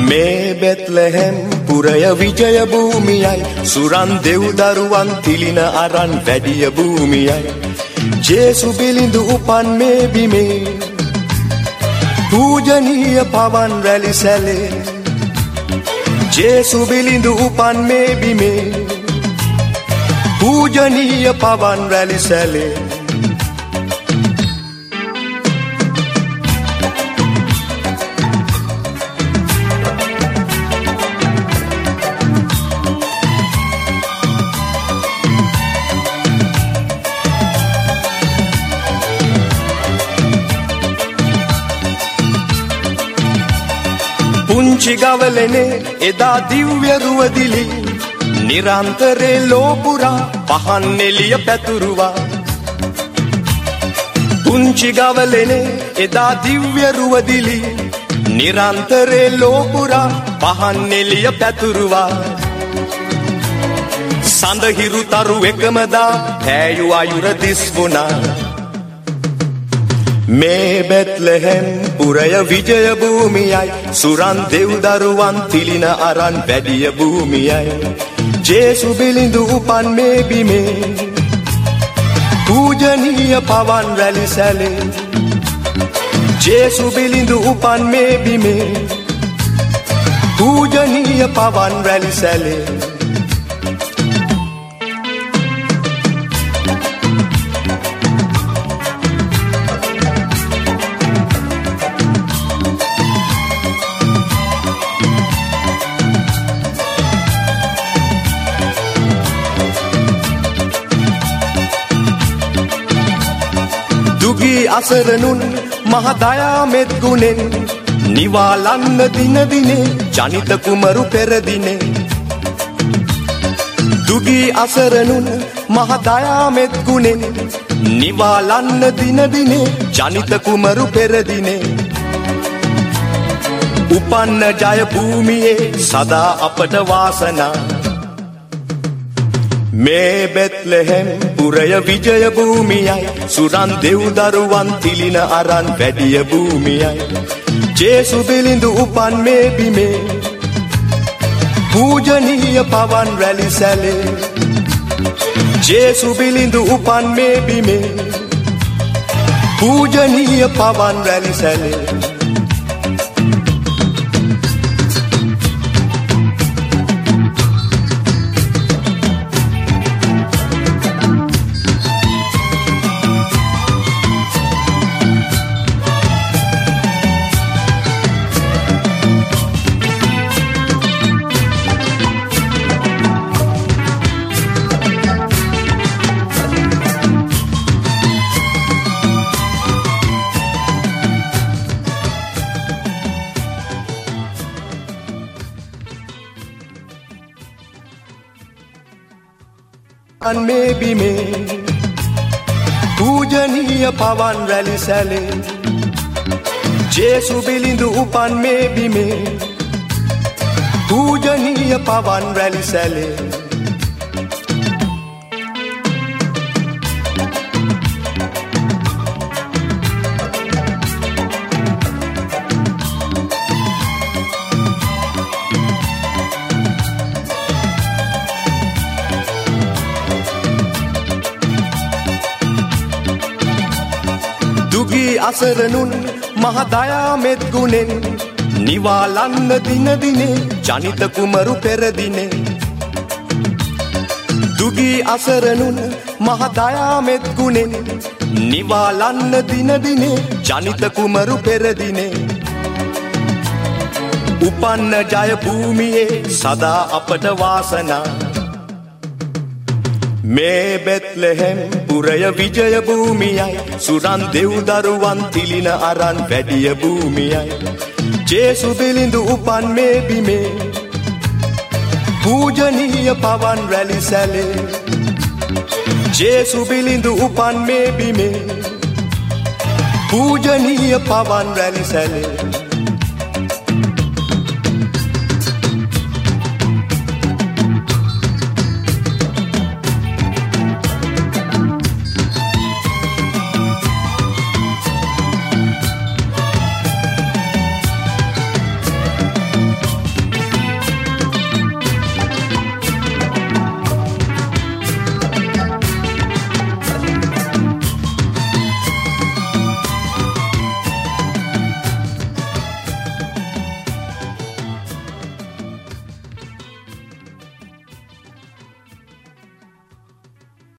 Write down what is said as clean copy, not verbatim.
මේ බෙත්ලෙහෙම් පුරය විජය භූමියයි සුරන් දෙව්දරුවන් තිලින අරන් වැඩිය භූමියයි ජේසු බිලිඳු උපන් මේ බිමේ පූජනීය පවන් රැලි සැලේ ජේසු බිලිඳු උපන් මේ බිමේ පූජනීය පවන් රැලි සැලේ පුංචි ගවලනේ එදා දිව්‍ය රුවදිලි නිරන්තරේ ලෝපුරා පහන් එළිය පැතුරුවා පුංචි ගවලනේ එදා දිව්‍ය රුවදිලි නිරන්තරේ ලෝපුරා පහන් එළිය පැතුරුවා සඳහිරු තරු එකමදා පෑයු අයුර දිස් වුණා මේ බෙත්ලෙහෙම් පුරය විජය භූමියයි සුරන් දෙව්දරුවන් තිලින අරන් වැඩිය භූමියයි ජේසු බිලිඳු උපන් මේ බිමේ පූජනීය පවන් රැලි සැලේ ජේසු බිලිඳු උපන් මේ බිමේ පූජනීය පවන් රැලි සැලේ දුගී අසරණුන් මහදයා මෙත් ගුණෙන් නිවාලන්න දින දිනේ ජනිත කුමරු පෙරදිනේ දුගී අසරණුන් මහදයා මෙත් ගුණෙන් නිවාලන්න දින දිනේ ජනිත කුමරු පෙරදිනේ උපන්න ජය භූමියේ සදා අපට වාසනා මේ බෙත්ලෙහෙම් පුරය විජය භූමියයි සුරන් දෙව්දරුවන් තිලින අරන් වැඩිය භූමියයි ජේසු බිලිඳු උපන් මේ බිමේ පූජනීය පවන් රැලි සැලේ ජේසු බිලිඳු උපන් මේ බිමේ පූජනීය පවන් රැලි සැලේ මේ බිමේ පූජනීය පවන් රැලි සැලේ ජේසු බිලිඳු උපන් මේ බිමේ පූජනීය පවන් රැලි සැලේ දුගී අසරණුන් මහදයා මෙත් ගුණෙන් නිවාලන්න දින දිනේ ජනිත කුමරු පෙරදිනේ දුගී අසරණුන් මහදයා මෙත් ගුණෙන් නිවාලන්න දින දිනේ ජනිත කුමරු පෙරදිනේ උපන්න ජය භූමියේ සදා අපට වාසනා මේ බෙත්ලෙහෙම් පුරය විජය භූමියයි සුරන් දෙව්දරුවන් තිලින අරන් වැඩිය භූමියයි ජේසු බිලිඳු උපන් මේ බිමේ පූජනීය පවන් රැලි සැලේ ජේසු බිලිඳු උපන් මේ බිමේ පූජනීය පවන් රැලි සැලේ